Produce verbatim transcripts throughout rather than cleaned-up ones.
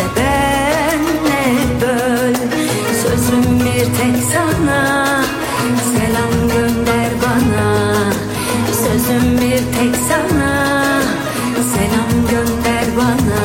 de benle böl. Sözüm bir tek sana, selam gönder bana. Sözüm bir tek sana, selam gönder bana.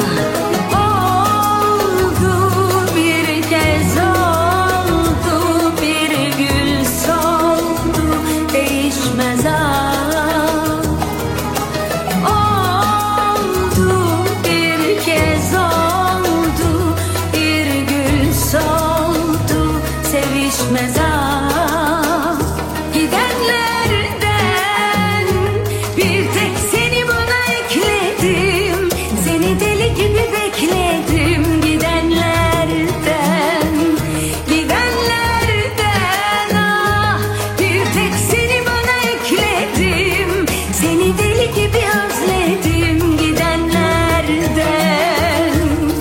Gidenlerden bir tek seni bana ekledim. Seni deli gibi bekledim. Gidenlerden, gidenlerden ah, bir tek seni bana ekledim. Seni deli gibi özledim. Gidenlerden.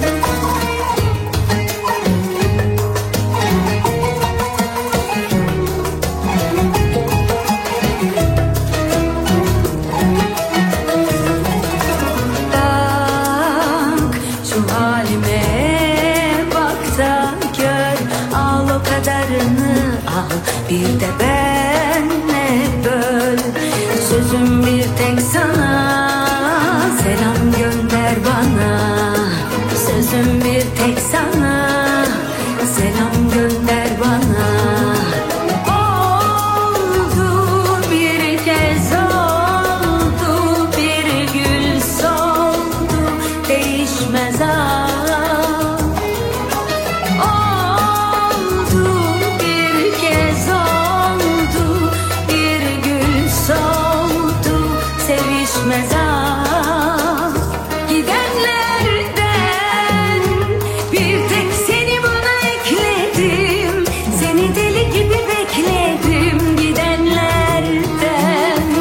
Al, bir de benle böl. Sözüm bir tek sana, selam gönder bana. Sözüm bir tek sana, selam gönder bana. Oldu bir kez oldu, bir gül soldu, değişmez ah. Gidenlerden bir tek seni bana ekledim. Seni deli gibi bekledim. Gidenlerden,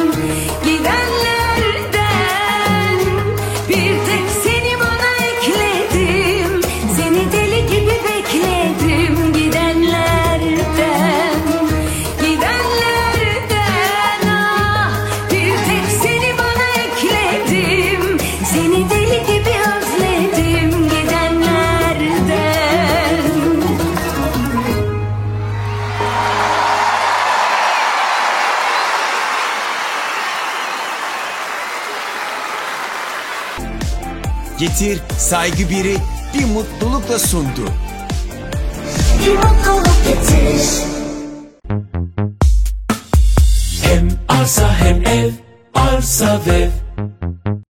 gidenlerden bir tek seni bana ekledim. Seni deli gibi bekledim. Gidenlerden, gidenlerden ah, bir tek seni bana ekledim. Seni deli gibi özledim. Gidenlerden. Getir Saygı biri bir mutlulukla sundu. Bir mutluluk getir. Hem arsa hem ev, arsa ve